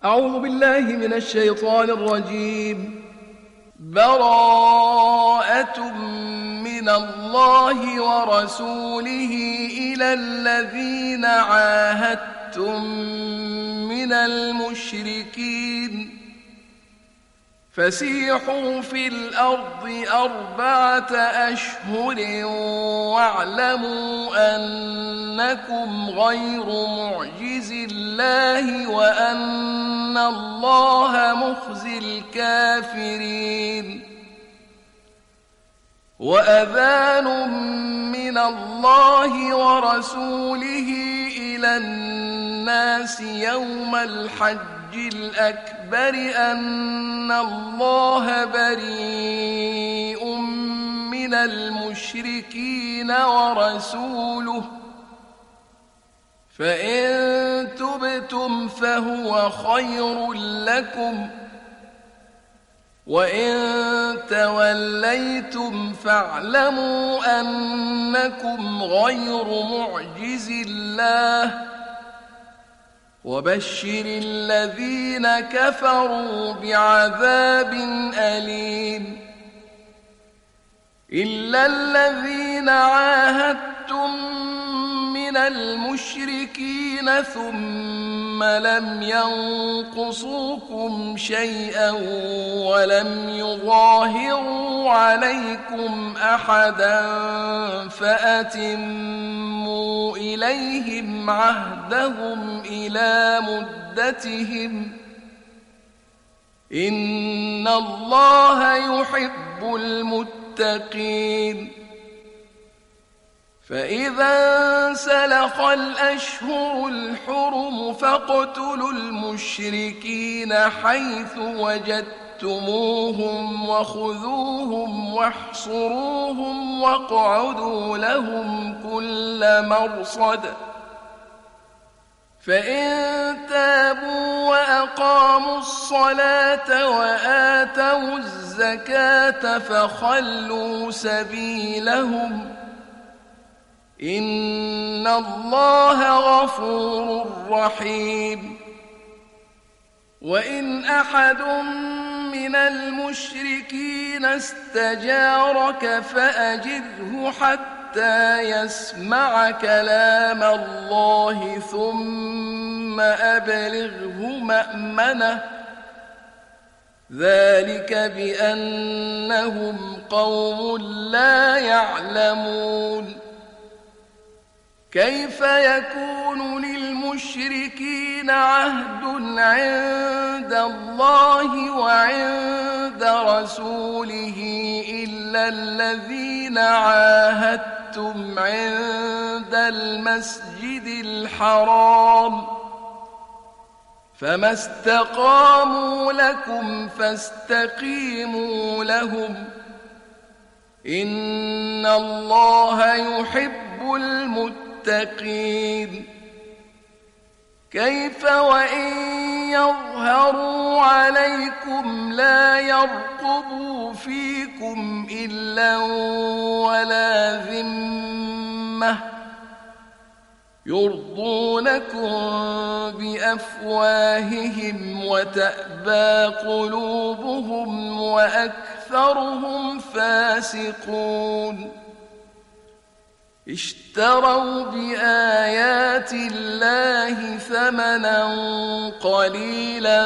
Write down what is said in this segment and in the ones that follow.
أعوذ بالله من الشيطان الرجيم. براءة من الله ورسوله إلى الذين عاهدتم من المشركين فسيحوا في الأرض 4 أشهر واعلموا أنكم غير معجز الله وأن الله مخزي الكافرين. وأذان من الله ورسوله إلى الناس يوم الحج الأكبر أن الله بريء من المشركين ورسوله فإن تبتم فهو خير لكم وإن توليتم فاعلموا أنكم غير معجز الله وبشر الذين كفروا بعذاب أليم. إلا الذين عاهدتم من المشركين ثم لم ينقصوكم شيئا ولم يظاهروا عليكم أحدا فأتموا إليهم عهدهم إلى مدتهم إن الله يحب المتقين. فإذا انسلخ الأشهر الحرم فاقتلوا المشركين حيث وجدتموهم وخذوهم واحصروهم واقعدوا لهم كل مرصد فإن تابوا وأقاموا الصلاة وآتوا الزكاة فخلوا سبيلهم إن الله غفور رحيم. وإن أحد من المشركين استجارك فأجره حتى يسمع كلام الله ثم أبلغه مأمنه ذلك بأنهم قوم لا يعلمون. كيف يكون للمشركين عهد عند الله وعند رسوله إلا الذين عاهدتم عند المسجد الحرام فما استقاموا لكم فاستقيموا لهم إن الله يحب المتقين. كيف وإن يظهروا عليكم لا يرقبوا فيكم إلا ولا ذمة يرضونكم بأفواههم وتأبى قلوبهم وأكثرهم فاسقون. اشتروا بآيات الله ثمنا قليلا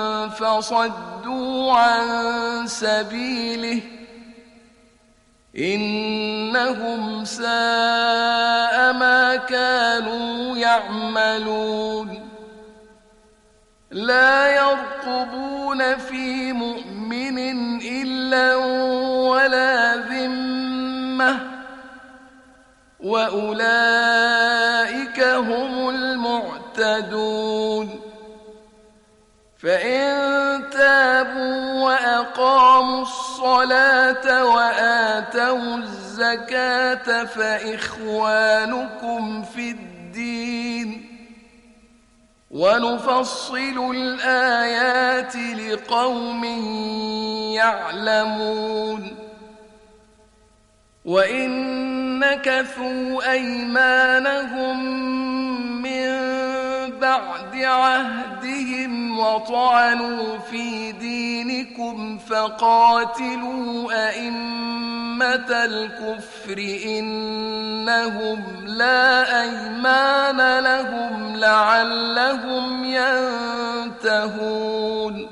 فصدوا عن سبيله إنهم ساء ما كانوا يعملون. لا يرقبون في مؤمن إلا ولا ذمة وأولئك هم المعتدون. فإن تابوا وأقاموا الصلاة وآتوا الزكاة فإخوانكم في الدين ونفصل الآيات لقوم يعلمون. وإن نكثوا أيمانهم من بعد عهدهم وطعنوا في دينكم فقاتلوا أئمة الكفر إنهم لا أيمان لهم لعلهم ينتهون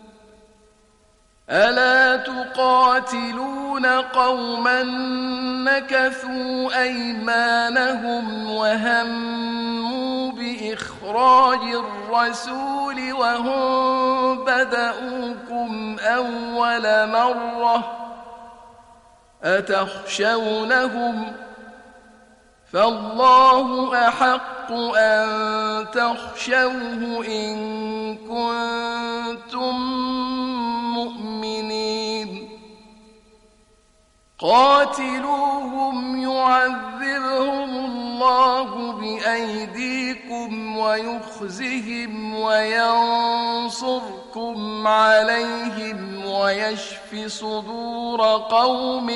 ألا تقاتلون قوما نكثوا أيمانهم وهموا بإخراج الرسول وهم بدؤوكم أول مرة أتخشونهم فالله أحق أن تخشوه إن كنتم مؤمنين قاتلوهم يعذبهم الله بأيديكم ويخزهم وينصركم عليهم ويشف صدور قوم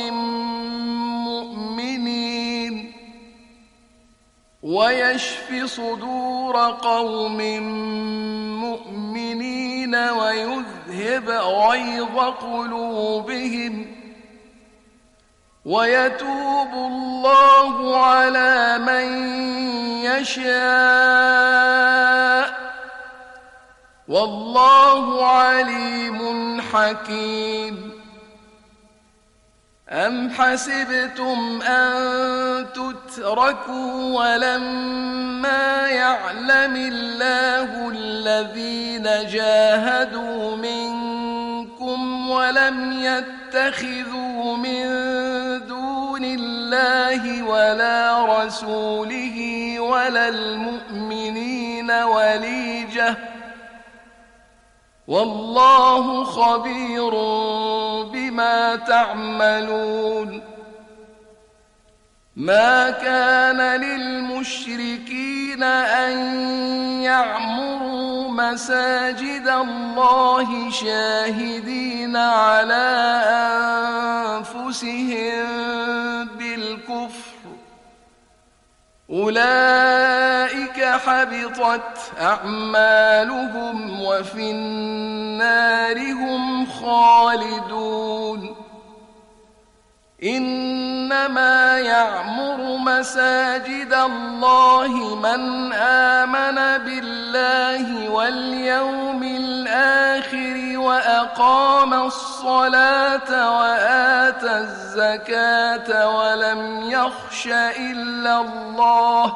مؤمنين ويذهب غيظ قلوبهم ويتوب الله على من يشاء والله عليم حكيم أم حسبتم أن تتركوا ولما يعلم الله الذين جاهدوا منكم ولم يتخذوا من دون الله ولا رسوله ولا المؤمنين وليجة والله خبير بما تعملون ما كان للمشركين أن يعمروا مساجد الله شاهدين على أنفسهم بالكفر أولئك حبطت أعمالهم وفي النار هم خالدون إنما يعمر مساجد الله من آمن بالله واليوم الآخر وأقام الصلاة وآتى الزكاة ولم يخش إلا الله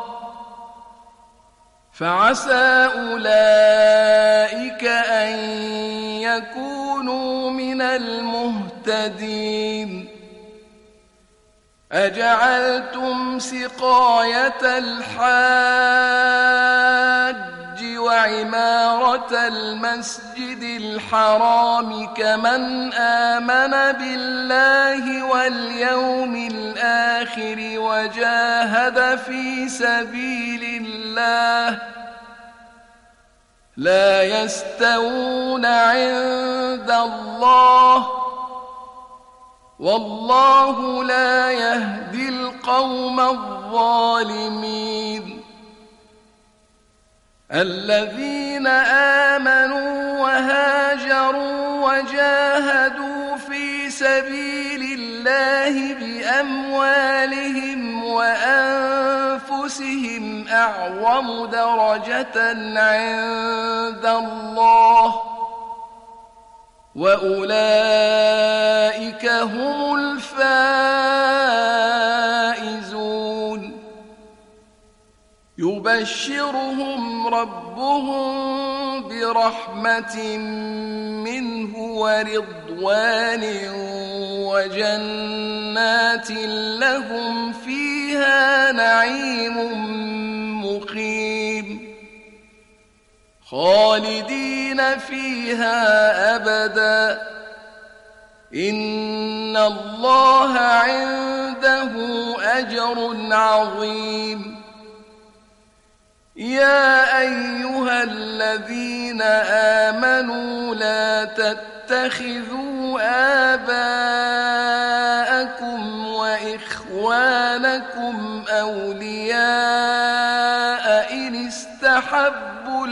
فعسى أولئك أن يكونوا من المهتدين أجعلتم سقاية الحاج وعمارة المسجد الحرام كمن آمن بالله واليوم الآخر وجاهد في سبيل الله لا يستوون عند الله والله لا يهدي القوم الظالمين الذين آمنوا وهاجروا وجاهدوا في سبيل الله بأموالهم وأنفسهم أعظم درجة عند الله وأولئك هم الفائزون يبشرهم ربهم برحمة منه ورضوان وجنات لهم فيها نعيم مقيم خالدين فيها أبدا إن الله عنده أجر عظيم يا أيها الذين آمنوا لا تتخذوا آباءكم وإخوانكم أولياء إن استحبوا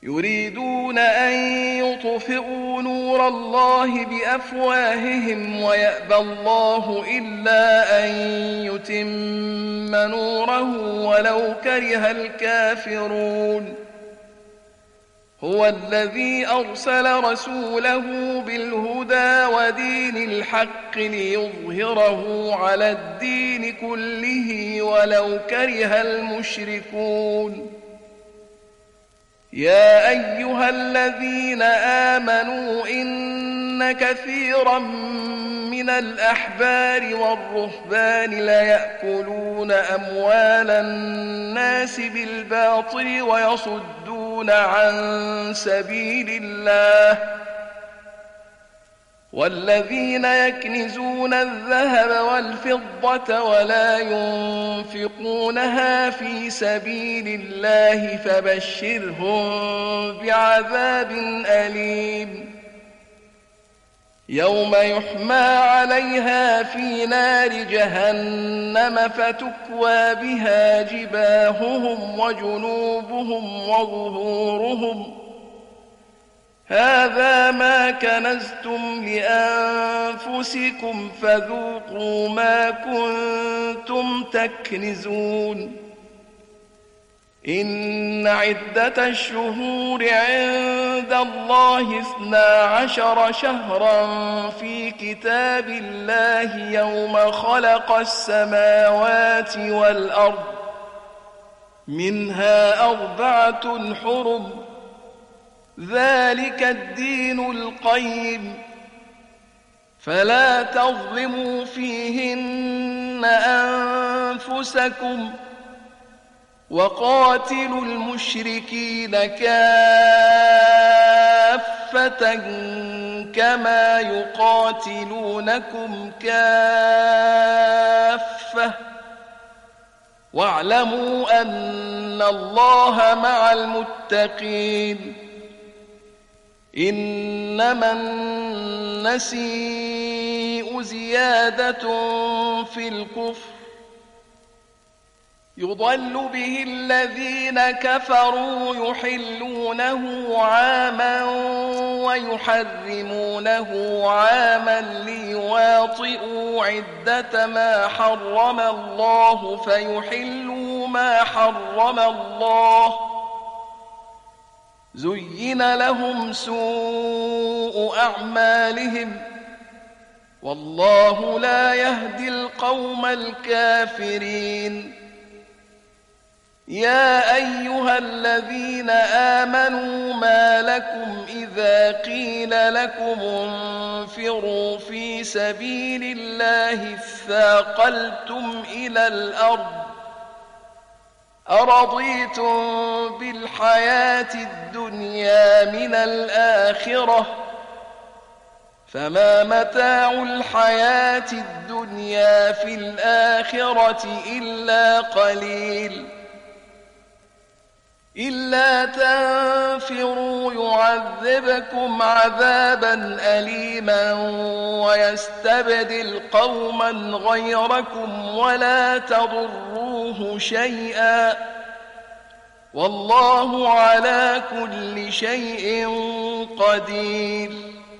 يريدون أن يطفئوا نور الله بأفواههم ويأبى الله إلا أن يتم نوره ولو كره الكافرون هو الذي أرسل رسوله بالهدى ودين الحق ليظهره على الدين كله ولو كره المشركون يا أيها الذين آمنوا إن كثيرا من الأحبار والرهبان ليأكلون أموال الناس بالباطل ويصدون عن سبيل الله والذين يكنزون الذهب والفضة ولا ينفقونها في سبيل الله فبشرهم بعذاب أليم يوم يحمى عليها في نار جهنم فتكوى بها جباههم وجنوبهم وظهورهم هذا ما كنزتم لأنفسكم فذوقوا ما كنتم تكنزون إن عدة الشهور عند الله 12 شهرا في كتاب الله يوم خلق السماوات والأرض منها 4 حرم ذلك الدين القيم فلا تظلموا فيهن أنفسكم وقاتلوا المشركين كافة كما يقاتلونكم كافة واعلموا أن الله مع المتقين إنما النسيء زيادة في الكفر يضل به الذين كفروا يحلونه عاما ويحرمونه عاما ليواطئوا عدة ما حرم الله فيحلوا ما حرم الله زين لهم سوء أعمالهم والله لا يهدي القوم الكافرين يا أيها الذين آمنوا ما لكم إذا قيل لكم انفروا في سبيل الله اثاقلتم إلى الأرض أرضيتم بالحياة الدنيا من الآخرة فما متاع الحياة الدنيا في الآخرة إلا قليل إلا تنفروا يعذبكم عذابا أليما ويستبدل قوما غيركم ولا تضروه شيئا والله على كل شيء قدير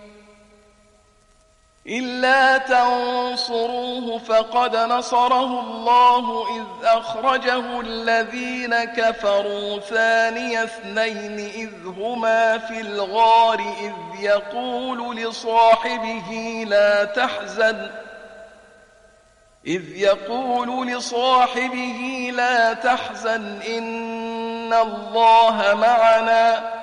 إلا تنصروه فقد نصره الله إذ أخرجه الذين كفروا ثاني اثنين إذ هما في الغار إذ يقول لصاحبه لا تحزن إن الله معنا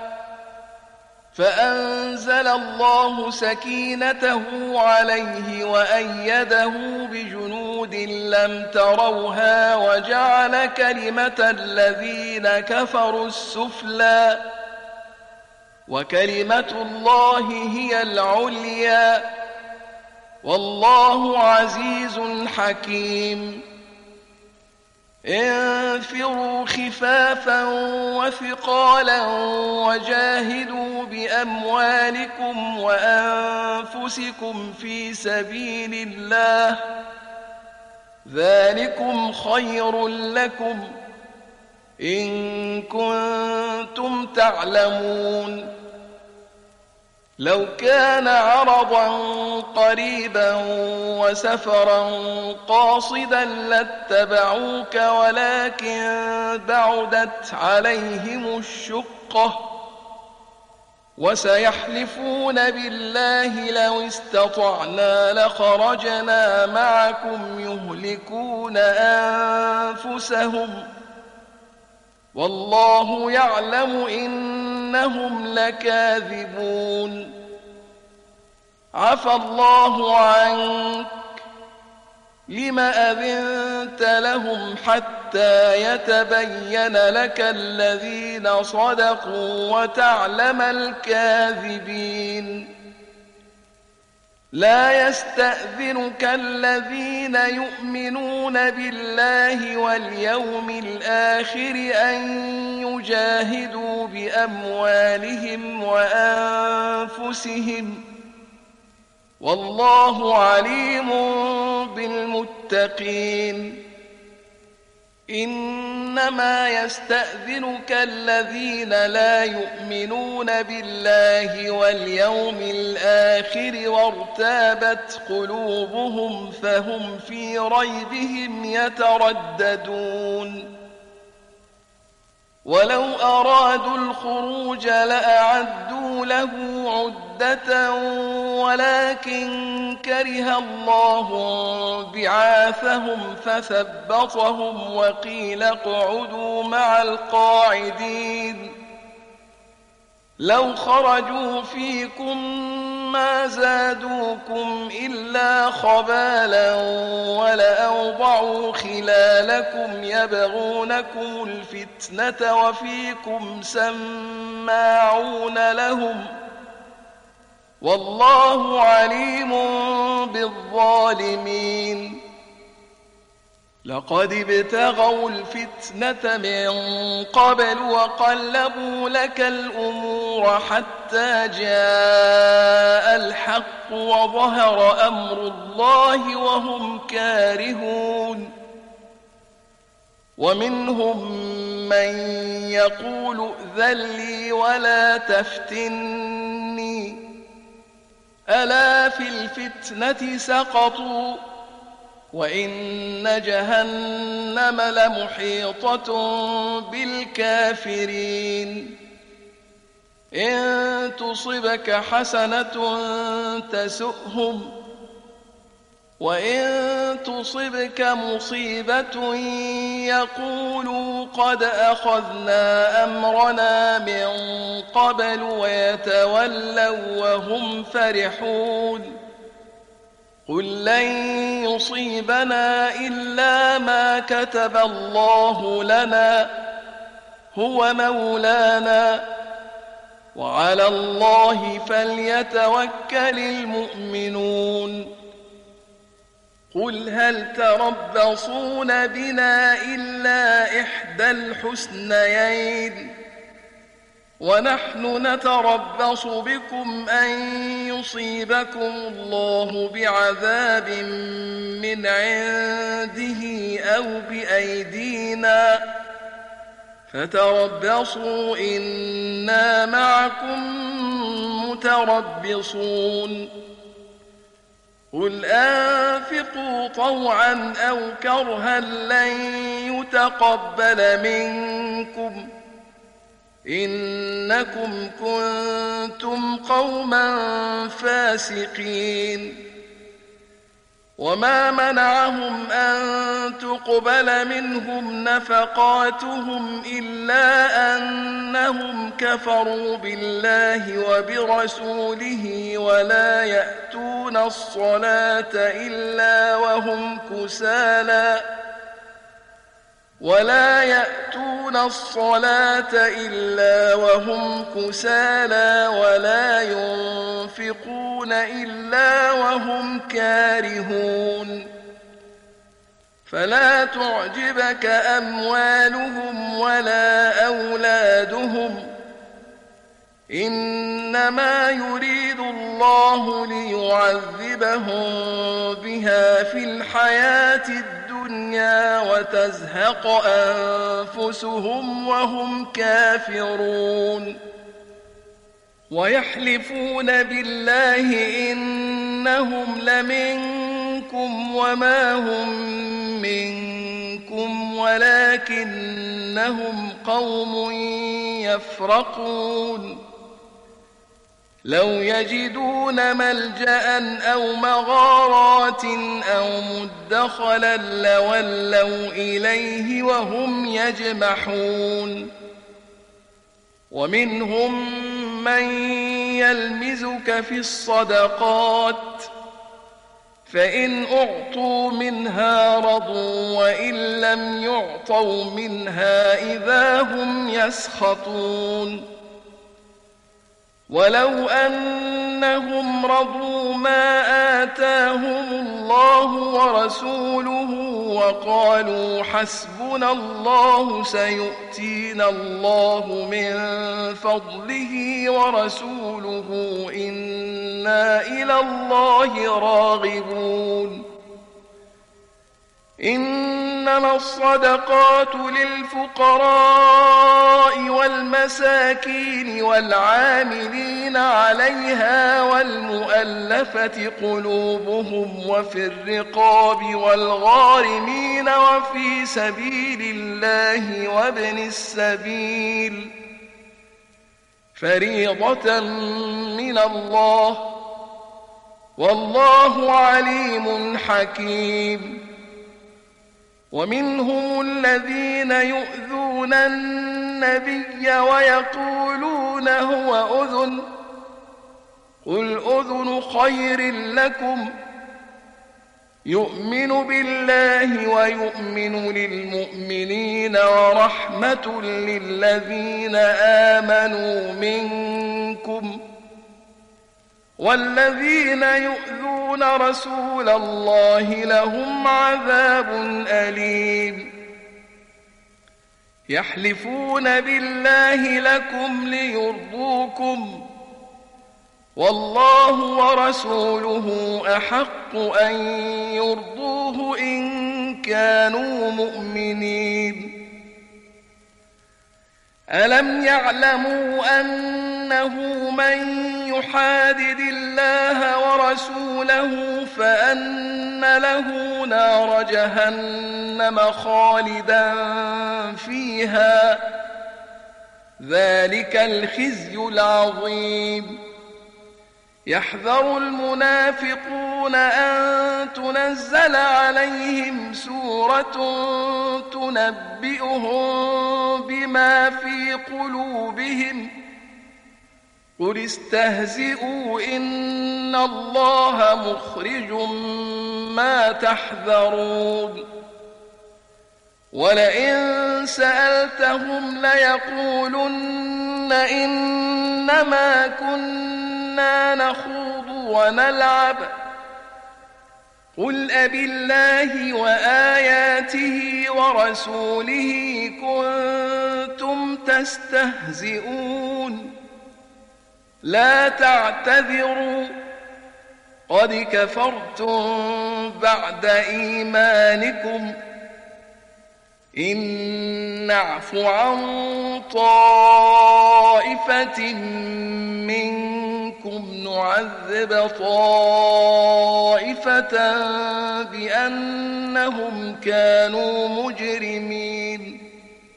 فأنزل الله سكينته عليه وأيده بجنود لم تروها وجعل كلمة الذين كفروا السفلى وكلمة الله هي العليا والله عزيز حكيم انفروا خفافا وثقالا وجاهدوا بأموالكم وأنفسكم في سبيل الله ذلكم خير لكم إن كنتم تعلمون. لو كان عرضا قريبا وسفرا قاصدا لاتبعوك ولكن بعدت عليهم الشقة وسيحلفون بالله لو استطعنا لخرجنا معكم يهلكون أنفسهم والله يعلم إنهم لكاذبون. عفى الله عنك لم أذنت لهم حتى يتبين لك الذين صدقوا وتعلم الكاذبين. لا يستأذنك الذين يؤمنون بالله واليوم الآخر أن يجاهدوا بأموالهم وأنفسهم والله عليم بالمتقين. إنما يستأذنك الذين لا يؤمنون بالله واليوم الآخر وارتابت قلوبهم فهم في ريبهم يترددون. ولو أرادوا الخروج لأعدوا له عدة ولكن كره الله بعاثهم فثبطهم وقيل اقعدوا مع القاعدين. لو خرجوا فيكم ما زادوكم إلا خبالا ولأوضعوا خلالكم يبغونكم الفتنة وفيكم سماعون لهم والله عليم بالظالمين. لقد ابتغوا الفتنة من قبل وقلبوا لك الأمور حتى جاء الحق وظهر أمر الله وهم كارهون. ومنهم من يقول ائذن لي ولا تفتني ألا في الفتنة سقطوا وإن جهنم لمحيطة بالكافرين. إن تصبك حسنة تسؤهم وإن تصبك مصيبة يقولوا قد أخذنا أمرنا من قبل ويتولوا وهم فرحون. قل لن يصيبنا إلا ما كتب الله لنا هو مولانا وعلى الله فليتوكل المؤمنون. قل هل تربصون بنا إلا إحدى الحسنيين ونحن نتربص بكم أن يصيبكم الله بعذاب من عنده أو بأيدينا فتربصوا إنا معكم متربصون. قل أنفقوا طوعا أو كرها لن يتقبل منكم إنكم كنتم قوما فاسقين. وما منعهم أن تقبل منهم نفقاتهم إلا أنهم كفروا بالله وبرسوله ولا يأتون الصلاة إلا وهم كسالى ولا ينفقون إلا وهم كارهون. فلا تعجبك أموالهم ولا أولادهم إنما يريد الله ليعذبهم بها في الحياة الدنيا الدنيا وتزهق أنفسهم وهم كافرون ويحلفون بالله إنهم لمنكم وما هم منكم ولكنهم قوم يفرقون لو يجدون ملجأ أو مغارات أو مدخلا لولوا إليه وهم يجمحون ومنهم من يلمزك في الصدقات فإن أعطوا منها رضوا وإن لم يعطوا منها إذا هم يسخطون ولو أنهم رضوا ما آتاهم الله ورسوله وقالوا حسبنا الله سيؤتينا الله من فضله ورسوله إنا إلى الله راغبون إنما الصدقات للفقراء والمساكين والعاملين عليها والمؤلفة قلوبهم وفي الرقاب والغارمين وفي سبيل الله وابن السبيل فريضة من الله والله عليم حكيم ومنهم الذين يؤذون النبي ويقولون هو أذن قل أذن خير لكم يؤمن بالله ويؤمن للمؤمنين ورحمة للذين آمنوا منكم والذين يؤذون رسول الله لهم عذاب أليم يحلفون بالله لكم ليرضوكم والله ورسوله أحق أن يرضوه إن كانوا مؤمنين ألم يعلموا أنه من يحادد الله ورسوله فأن له نار جهنم خالدا فيها ذلك الخزي العظيم يحذر المنافقون أن تنزل عليهم سورة تنبئهم بما في قلوبهم قل استهزئوا إن الله مخرج ما تحذرون ولئن سألتهم ليقولن إنما كنا نخوض ونلعب قل أبالله وآياته ورسوله كنتم تستهزئون لا تعتذروا قد كفرتم بعد إيمانكم إن نعف عن طائفة منكم نعذب طائفة بأنهم كانوا مجرمين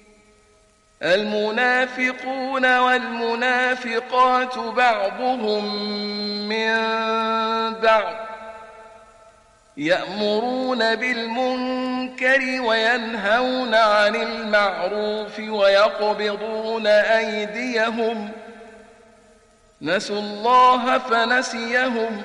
المنافقون والمنافقات بعضهم من بعض يأمرون بالمنكر وينهون عن المعروف ويقبضون أيديهم نسوا الله فنسيهم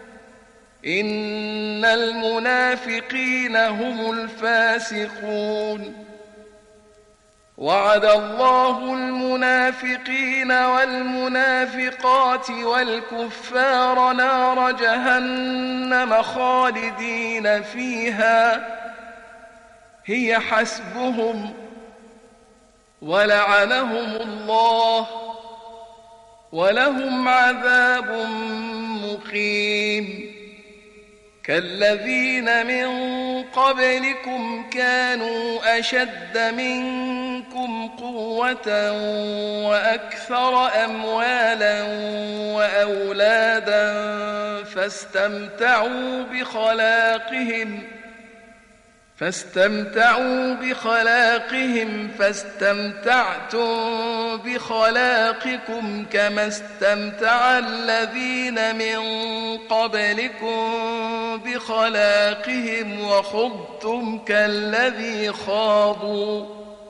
إن المنافقين هم الفاسقون وعد الله المنافقين والمنافقات والكفار نار جهنم خالدين فيها هي حسبهم ولعنهم الله ولهم عذاب مقيم كالذين من قبلكم كانوا أشد منكم قوة وأكثر أموالا وأولادا فاستمتعوا بخلاقهم فاستمتعتم بخلاقكم كما استمتع الذين من قبلكم بخلاقهم وخضتم كالذي خاضوا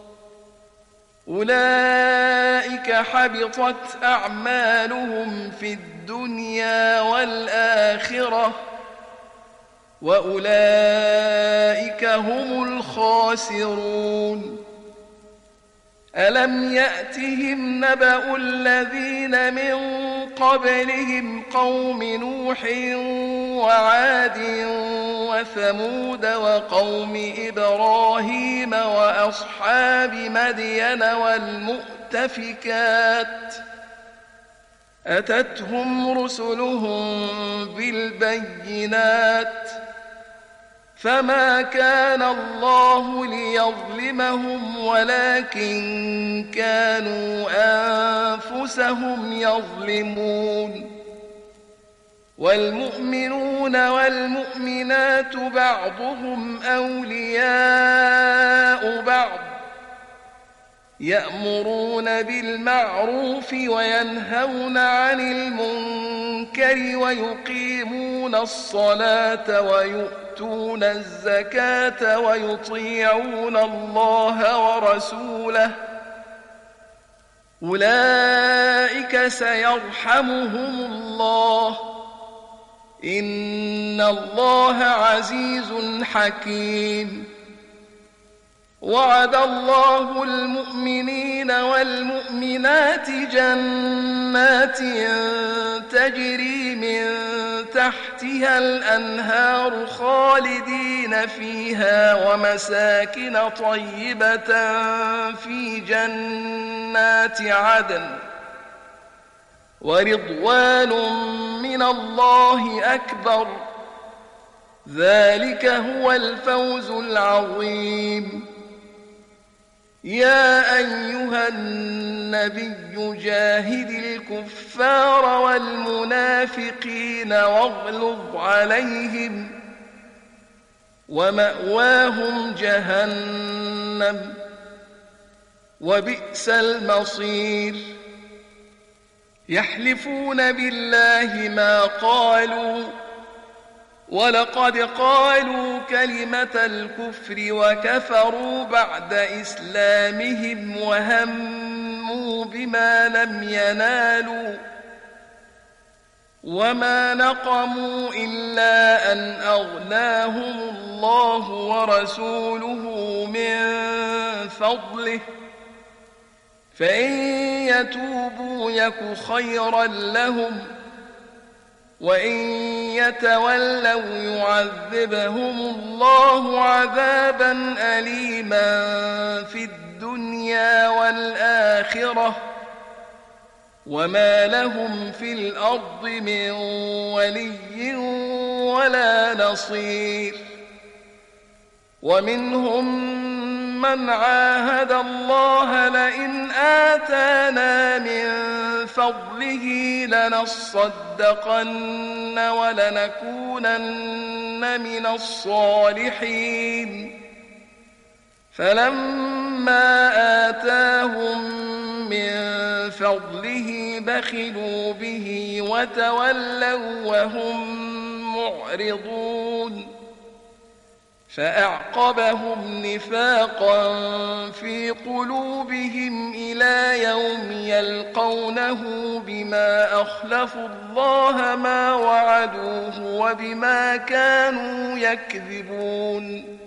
أولئك حبطت أعمالهم في الدنيا والآخرة وأولئك هم الخاسرون ألم يأتهم نبأ الذين من قبلهم قوم نوح وعاد وثمود وقوم إبراهيم وأصحاب مدين والمؤتفكات أتتهم رسلهم بالبينات فما كان الله ليظلمهم ولكن كانوا أنفسهم يظلمون والمؤمنون والمؤمنات بعضهم أولياء بعض يأمرون بالمعروف وينهون عن المنكر ويقيمون الصلاة ويؤتون الزكاة ويطيعون الله ورسوله أولئك سيرحمهم الله إن الله عزيز حكيم وعد الله المؤمنين والمؤمنات جنات تجري من تحتها الأنهار خالدين فيها ومساكن طيبة في جنات عدن ورضوان من الله أكبر ذلك هو الفوز العظيم يا أيها النبي جاهد الكفار والمنافقين واغلظ عليهم ومأواهم جهنم وبئس المصير يحلفون بالله ما قالوا ولقد قالوا كلمة الكفر وكفروا بعد إسلامهم وهموا بما لم ينالوا وما نقموا إلا أن أغناهم الله ورسوله من فضله فإن يتوبوا يك خيرا لهم وإن يتولوا يعذبهم الله عذابا أليما في الدنيا والآخرة وما لهم في الأرض من ولي ولا نصير ومنهم من عاهد الله لئن آتانا من فضله لنصدقن ولنكونن من الصالحين فلما آتاهم من فضله بخلوا به وتولوا وهم معرضون فأعقبهم نفاقا في قلوبهم إلى يوم يلقونه بما أخلفوا الله ما وعدوه وبما كانوا يكذبون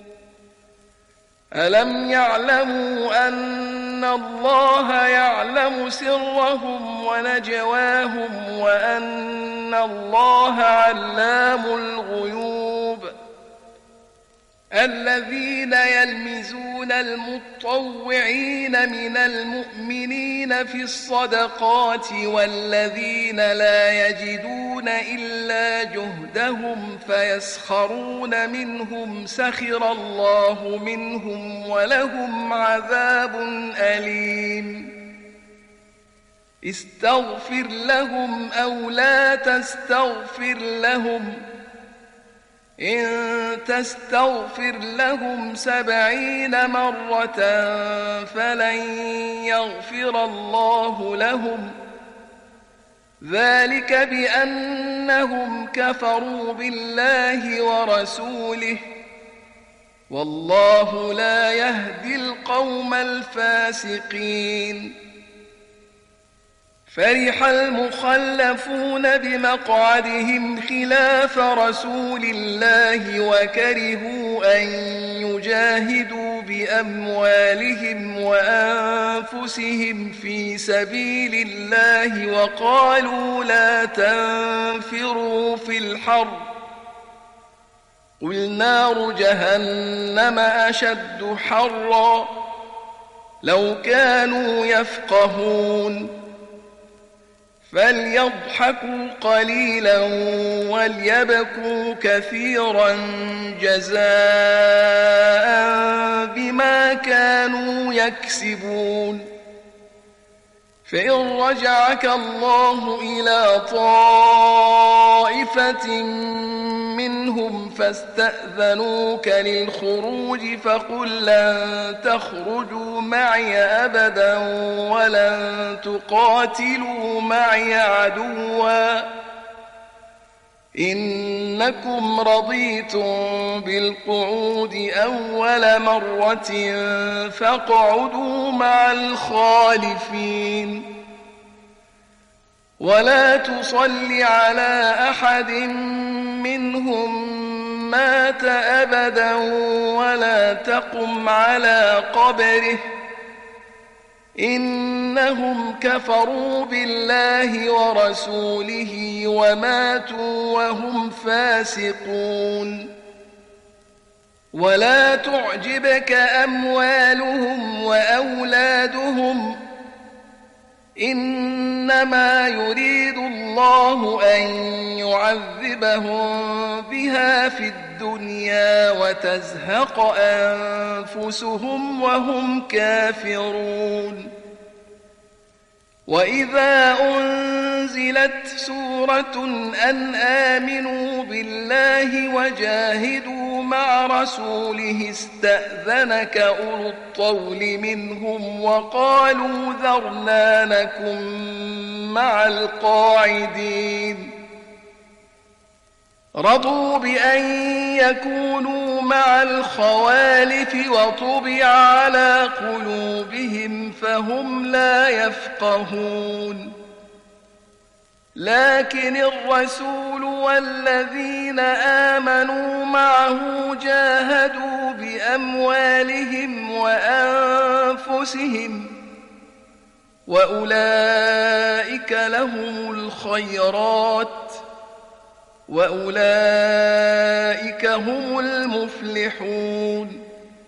ألم يعلموا أن الله يعلم سرهم ونجواهم وأن الله علام الغيوب الذين يلمزون المطوعين من المؤمنين في الصدقات والذين لا يجدون إلا جهدهم فيسخرون منهم سخر الله منهم ولهم عذاب أليم استغفر لهم أو لا تستغفر لهم إن تستغفر لهم 70 مرة فلن يغفر الله لهم ذلك بأنهم كفروا بالله ورسوله والله لا يهدي القوم الفاسقين فرح المخلفون بمقعدهم خلاف رسول الله وكرهوا أن يجاهدوا بأموالهم وأنفسهم في سبيل الله وقالوا لا تنفروا في الحر قل نار جهنم أشد حرا لو كانوا يفقهون فليضحكوا قليلا وليبكوا كثيرا جزاء بما كانوا يكسبون فإن رجعك الله إلى طائفة منهم فاستأذنوك للخروج فقل لن تخرجوا معي أبدا ولن تقاتلوا معي عدوا إنكم رضيتم بالقعود أول مرة فاقعدوا مع الخالفين ولا تصل على أحد منهم مات أبدا ولا تقم على قبره إنهم كفروا بالله ورسوله وماتوا وهم فاسقون ولا تعجبك أموالهم وأولادهم إنما يريد الله أن يعذبهم بها في الدنيا وتزهق أنفسهم وهم كافرون وإذا أنزلت سورة أن آمنوا بالله وجاهدوا مع رسوله استأذنك أولو الطول منهم وقالوا ذرنا نكن مع القاعدين رضوا بأن يكونوا مع الخوالف وطبع على قلوبهم فهم لا يفقهون لكن الرسول والذين آمنوا معه جاهدوا بأموالهم وأنفسهم وأولئك لهم الخيرات وأولئك هم المفلحون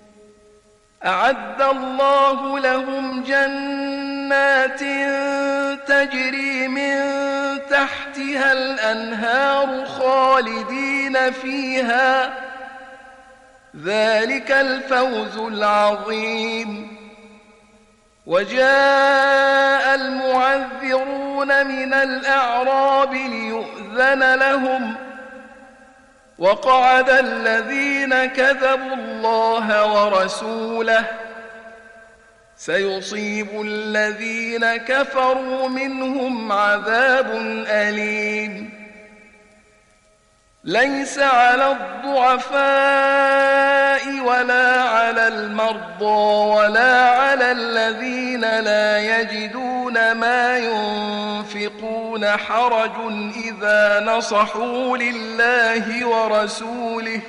أعد الله لهم جنات تجري من تحتها الأنهار خالدين فيها ذلك الفوز العظيم وجاء المعذرون من الأعراب ليؤذن لهم وقعد الذين كذبوا الله ورسوله سيصيب الذين كفروا منهم عذاب أليم ليس على الضعفاء ولا على المرضى ولا على الذين لا يجدون ما ينفقون حرج إذا نصحوا لله ورسوله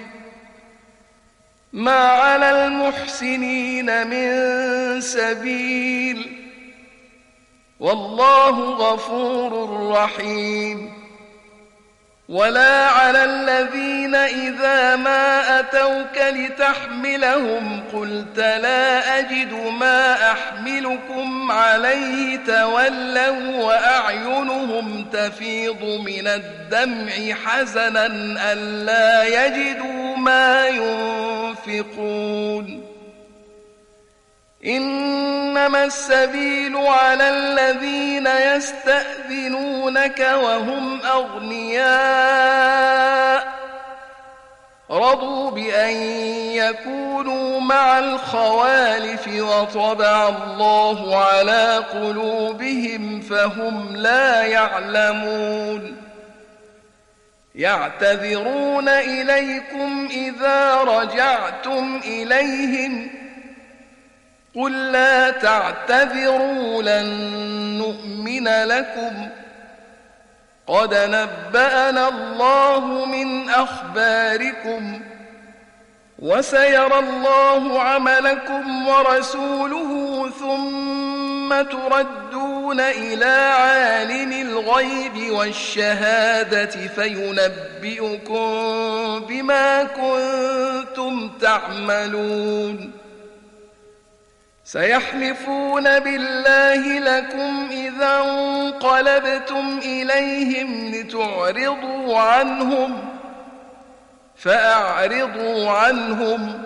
ما على المحسنين من سبيل والله غفور رحيم ولا على الذين إذا ما أتوك لتحملهم قلت لا أجد ما أحملكم عليه تولوا وأعينهم تفيض من الدمع حزنا ألا يجدوا ما ينفقون إنما السبيل على الذين يستأذنونك وهم أغنياء رضوا بأن يكونوا مع الخوالف وطبع الله على قلوبهم فهم لا يعلمون يعتذرون إليكم إذا رجعتم إليهم قل لا تعتذروا لن نؤمن لكم قد نبأنا الله من أخباركم وسيرى الله عملكم ورسوله ثم تردون إلى عالم الغيب والشهادة فينبئكم بما كنتم تعملون سيحلفون بالله لكم إذا انقلبتم إليهم لتعرضوا عنهم فأعرضوا عنهم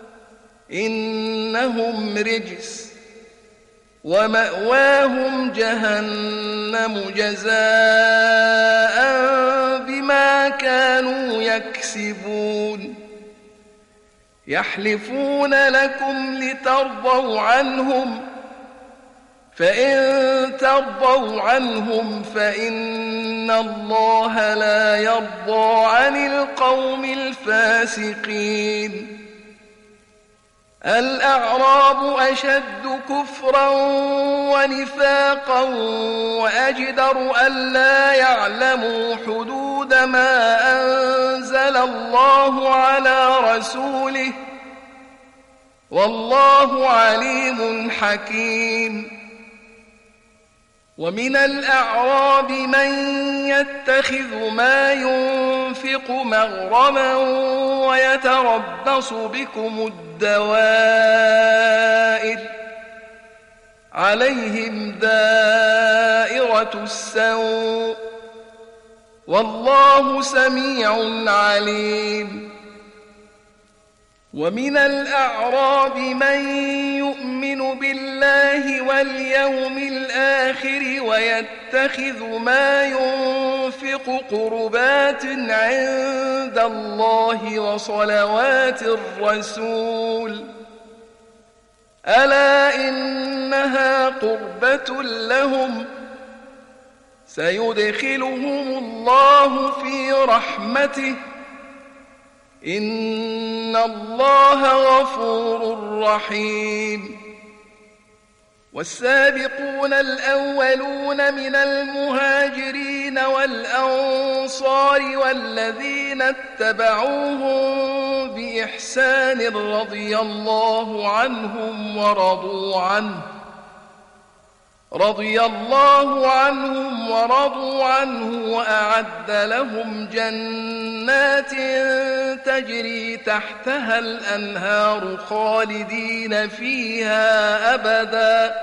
إنهم رجس ومأواهم جهنم جزاء بما كانوا يكسبون يحلفون لكم لترضوا عنهم فإن ترضوا عنهم فإن الله لا يرضى عن القوم الفاسقين الأعراب أشد كفرا ونفاقا وأجدر ألا يعلموا حدود ما أنزل الله على رسوله والله عليم حكيم ومن الأعراب من يتخذ ما ينفق مغرما ويتربص بكم الدوائر عليهم دائرة السوء والله سميع عليم ومن الأعراب من يؤمن بالله واليوم الآخر ويتخذ ما ينفق قربات عند الله وصلوات الرسول ألا إنها قربة لهم سيدخلهم الله في رحمته إن الله غفور رحيم والسابقون الأولون من المهاجرين والأنصار والذين اتبعوهم بإحسان رضي الله عنهم ورضوا عنه وأعد لهم جنات تجري تحتها الأنهار خالدين فيها أبدا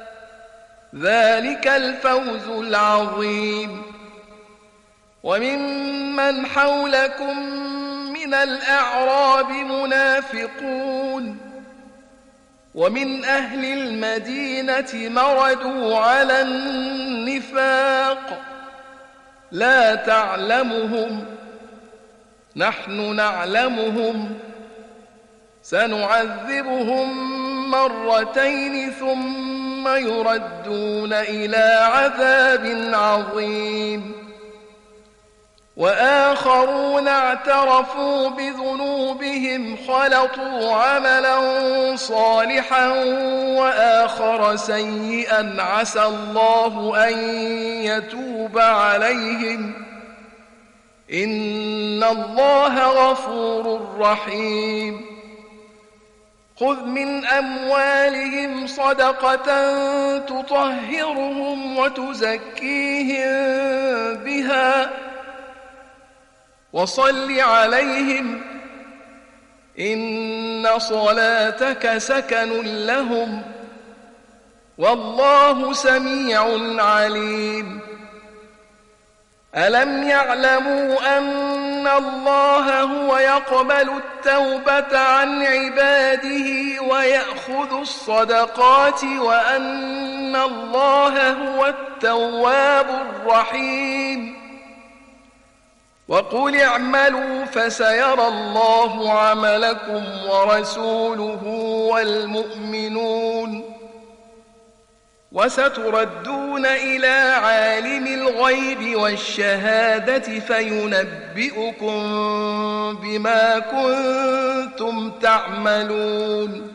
ذلك الفوز العظيم وممن حولكم من الأعراب منافقون ومن أهل المدينة مردوا على النفاق لا تعلمهم نحن نعلمهم سنعذبهم مرتين ثم يردون إلى عذاب عظيم وآخرون اعترفوا بذنوبهم خلطوا عملا صالحا وآخر سيئا عسى الله أن يتوب عليهم إن الله غفور رحيم خذ من أموالهم صدقة تطهرهم وتزكيهم بها وصل عليهم إن صلاتك سكن لهم والله سميع عليم. ألم يعلموا أن الله هو يقبل التوبة عن عباده ويأخذ الصدقات وأن الله هو التواب الرحيم؟ وقل اعملوا فسيرى الله عملكم ورسوله والمؤمنون وستردون إلى عالم الغيب والشهادة فينبئكم بما كنتم تعملون.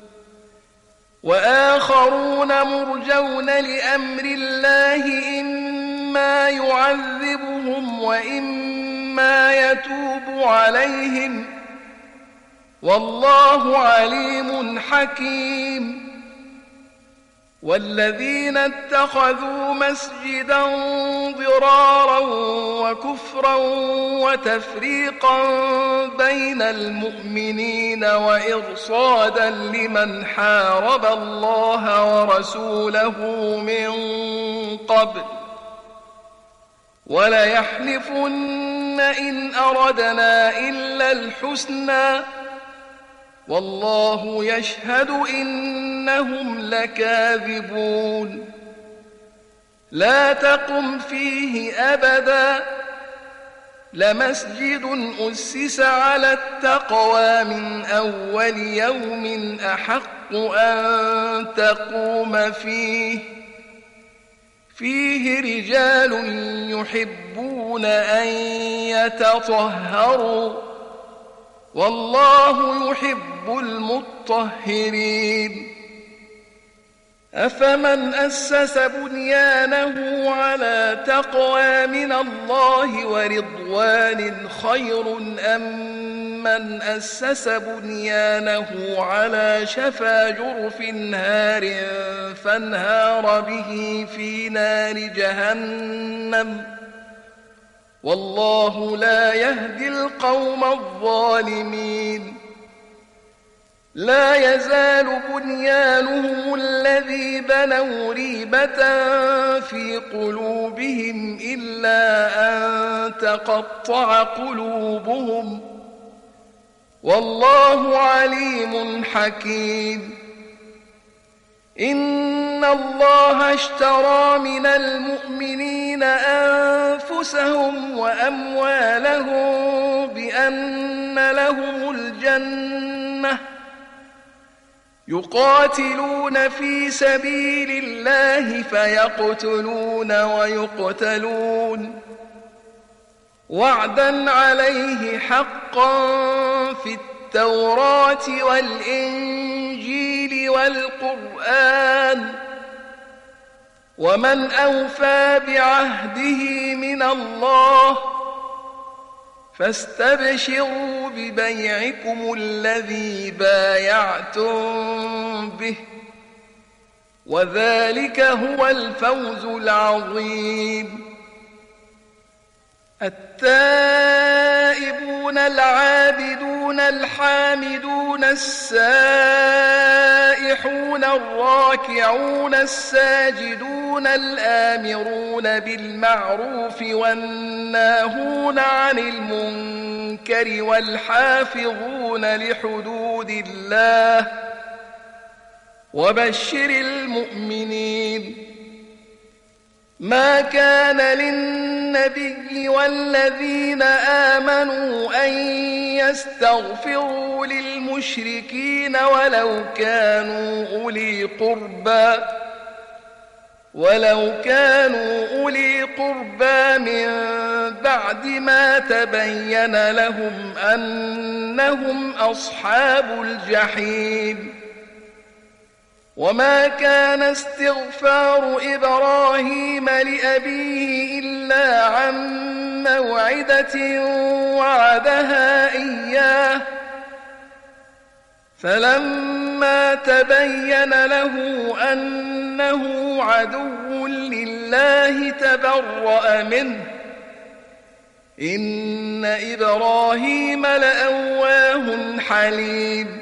وآخرون مرجون لأمر الله إما يعذبهم وإما يتوب عليهم والله عليم حكيم. والذين اتخذوا مسجدا ضرارا وكفرا وتفريقا بين المؤمنين وإرصادا لمن حارب الله ورسوله من قبل وليحلفن إن أردنا إلا الحسنى والله يشهد إنهم لكاذبون. لا تقم فيه أبدا لمسجد أسس على التقوى من أول يوم أحق أن تقوم فيه رجال يحبون أن يتطهروا والله يحب المطهرين. أفمن أسس بنيانه على تقوى من الله ورضوان خير أم من أسس بنيانه على شفا جرف هار فانهار به في نار جهنم والله لا يهدي القوم الظالمين. لا يزال بنيانهم الذي بنوا ريبة في قلوبهم إلا أن تقطع قلوبهم والله عليم حكيم. إن الله اشترى من المؤمنين أنفسهم وأموالهم بأن لهم الجنة يقاتلون في سبيل الله فيقتلون ويقتلون وعدا عليه حقا في التوراة والإنجيل والقرآن ومن أوفى بعهده من الله فاستبشروا ببيعكم الذي بايعتم به وذلك هو الفوز العظيم. التائبون العابدون الحامدون السائحون الراكعون الساجدون الآمرون بالمعروف والناهون عن المنكر والحافظون لحدود الله وبشر المؤمنين. ما كان للنبي والذين آمنوا أن يستغفروا للمشركين ولو كانوا أولي قربى من بعد ما تبين لهم أنهم أصحاب الجحيم. وما كان استغفار إبراهيم لأبيه إلا عن موعدة وعدها إياه فلما تبين له أنه عدو لله تبرأ منه إن إبراهيم لأواه حليم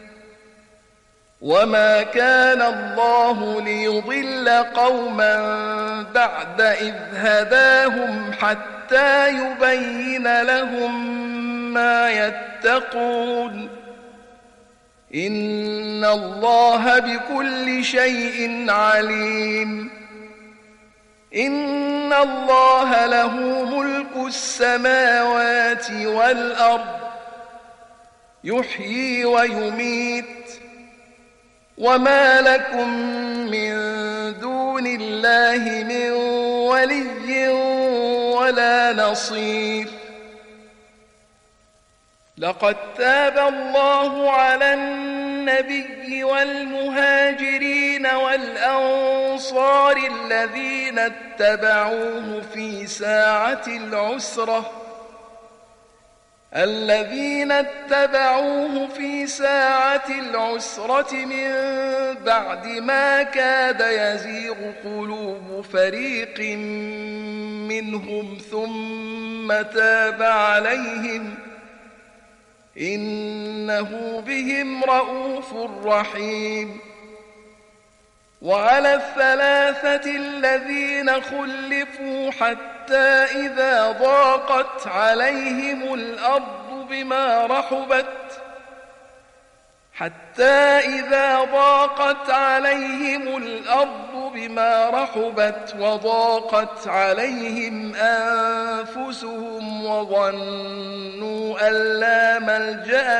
وما كان الله ليضل قوما بعد إذ هداهم حتى يبين لهم ما يتقون إن الله بكل شيء عليم إن الله له ملك السماوات والأرض يحيي ويميت وما لكم من دون الله من ولي ولا نصير لقد تاب الله على النبي والمهاجرين والأنصار الذين اتبعوه في ساعة العسرة من بعد ما كاد يزيغ قلوب فريق منهم ثم تاب عليهم إنه بهم رءوف رحيم وعلى الثلاثة الذين خلفوا حتى إذا ضاقت عليهم الأرض بما رحبت وضاقت عليهم أنفسهم وظنوا أن لا ملجأ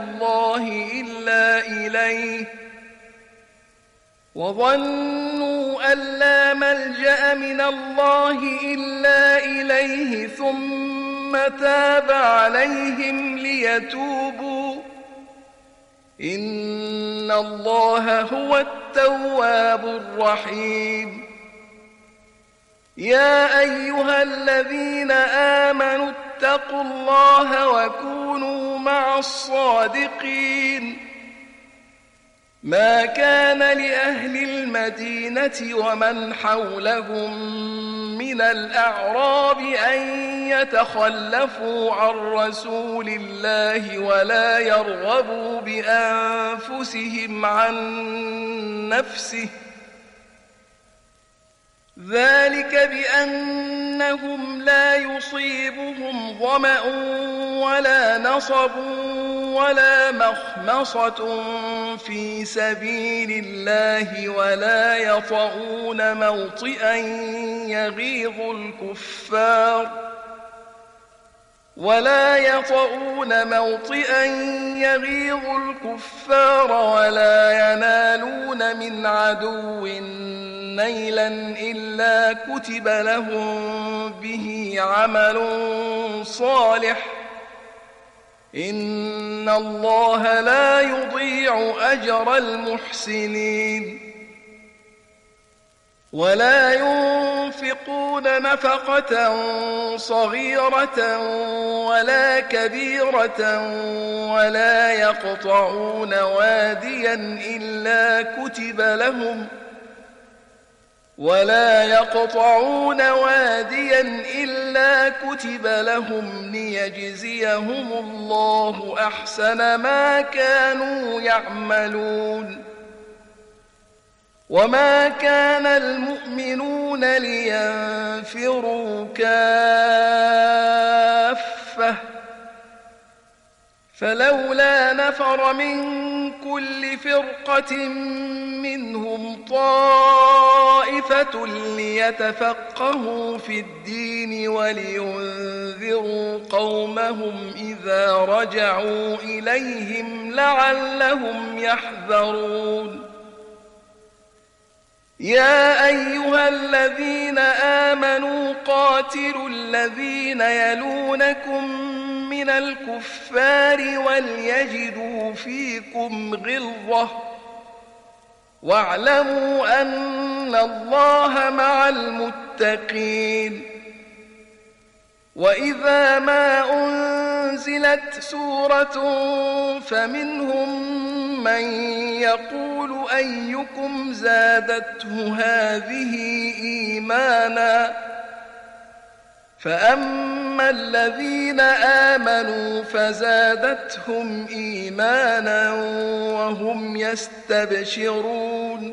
من الله إلا إليه ثم تاب عليهم ليتوبوا إن الله هو التواب الرحيم يا أيها الذين آمنوا اتقوا الله وكونوا مع الصادقين ما كان لأهل المدينة ومن حولهم من الأعراب أن يتخلفوا عن رسول الله ولا يرغبوا بأنفسهم عن نفسه ذلك بأنهم لا يصيبهم ظمأ ولا نصب ولا مخمصة في سبيل الله ولا يطؤون موطئا يغيظ الكفار ولا ينالون من عدو نيلا إلا كتب لهم به عمل صالح إن الله لا يضيع أجر المحسنين ولا ينفقون نفقة صغيرة ولا كبيرة ولا يقطعون واديا إلا كتب لهم ليجزيهم الله أحسن ما كانوا يعملون وما كان المؤمنون لينفروا كافة فلولا نفر من كل فرقة منهم طائفة ليتفقهوا في الدين ولينذروا قومهم إذا رجعوا إليهم لعلهم يحذرون يا أيها الذين آمنوا قاتلوا الذين يلونكم من الكفار وليجدوا فيكم غلظة واعلموا أن الله مع المتقين وإذا ما أنزلت سورة فمنهم من يقول أيكم زادته هذه إيمانا فأما الذين آمنوا فزادتهم إيمانا وهم يستبشرون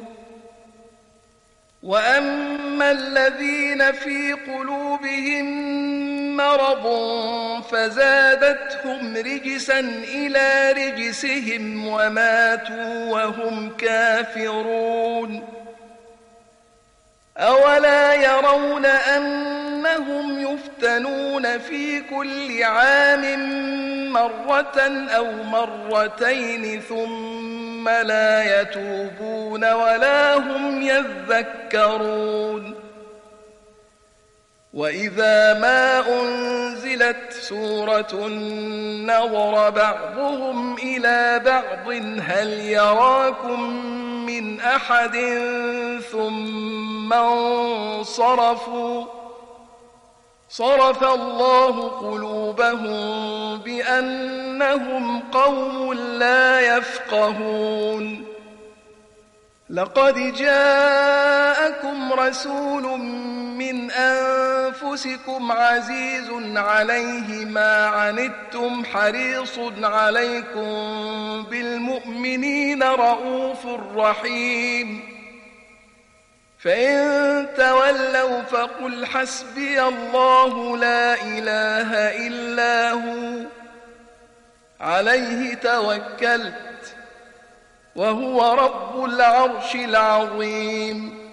وأما الذين في قلوبهم مرض فزادتهم رجسا إلى رجسهم وماتوا وهم كافرون أولا يرون أنهم يفتنون في كل عام مرة أو مرتين ثم لا يتوبون ولا هم يذكرون وإذا ما أنزلت سورة نظر بعضهم إلى بعض هل يراكم من أحد ثم انصرفوا صرف الله قلوبهم بأنهم قوم لا يفقهون لقد جاءكم رسول من أنفسكم عزيز عليه ما عنتم حريص عليكم بالمؤمنين رؤوف رحيم فإن تولوا فقل حسبي الله لا إله إلا هو عليه توكلت وهو رب العرش العظيم